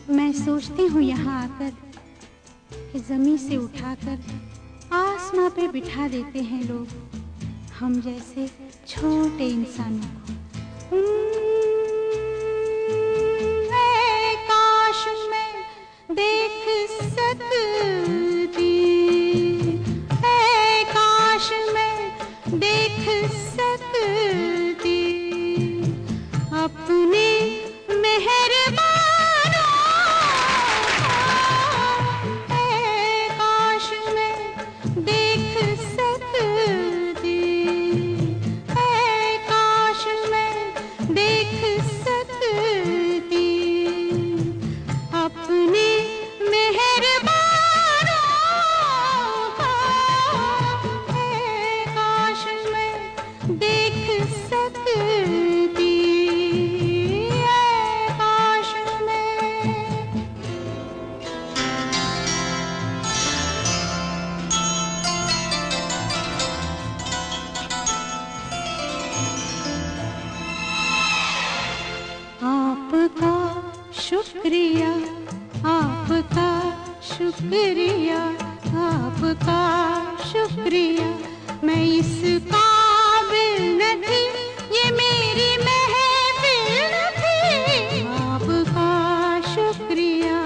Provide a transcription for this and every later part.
मैं सोचती हूँ यहाँ आकर कि ज़मीं से उठाकर आसमां पे बिठा देते हैं लोग हम जैसे छोटे इंसानों को। काश मैं देख सकती, काश मैं देख सकती अपने शुक्रिया, आपका शुक्रिया, आपका शुक्रिया। मैं इस काबिल न थी, ये मेरी महफिल न थी, आपका शुक्रिया।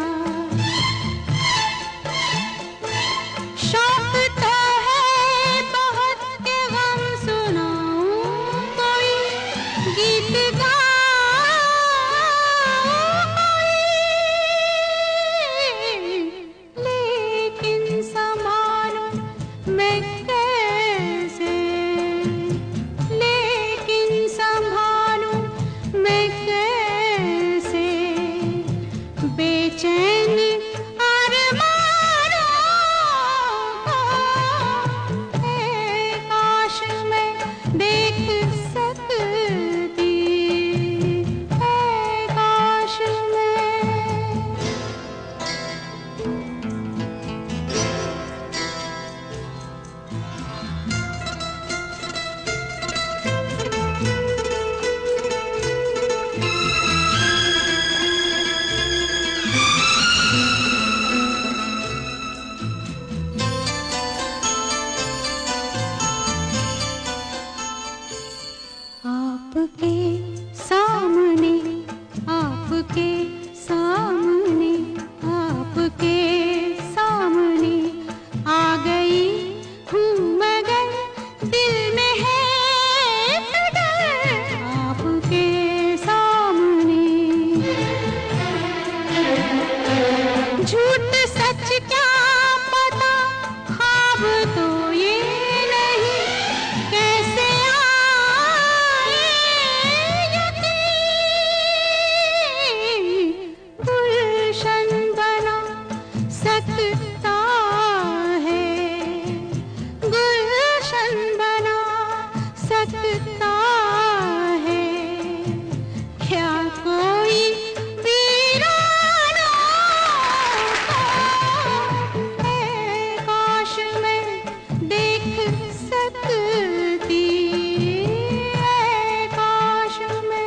शौक तो है बहुत के गम सुनाऊं, कोई गीत गा आपके सामने, आपके सामने, आपके सामने आ गई हूँ मगर दिल में है फिक्र आपके सामने। झूठ सच क्या पता, ख्वाब तो ये नहीं, कैसे सकता है, गुलशन बना सकता है क्या कोई वीराना है। काश मैं देख सकती, काश मैं।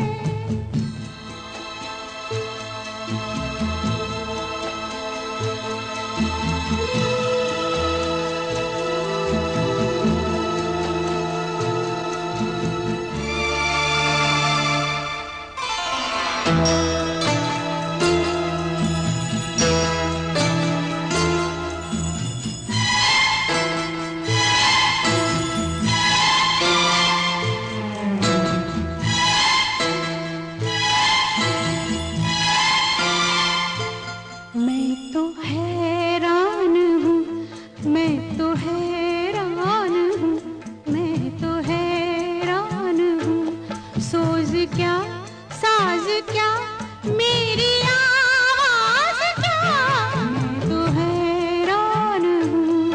मैं तो हैरान हूँ, मैं तो हैरान हूँ, मैं तो हैरान हूँ। सोज क्या, साज क्या, मेरी आवाज क्या, मैं तो हैरान हूँ।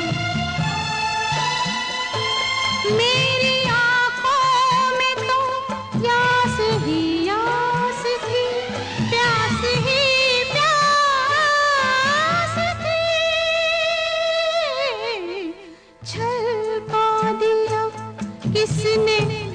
मेरी आँखों में तो यास ही यास थी, प्यास ही छलका दिया किसने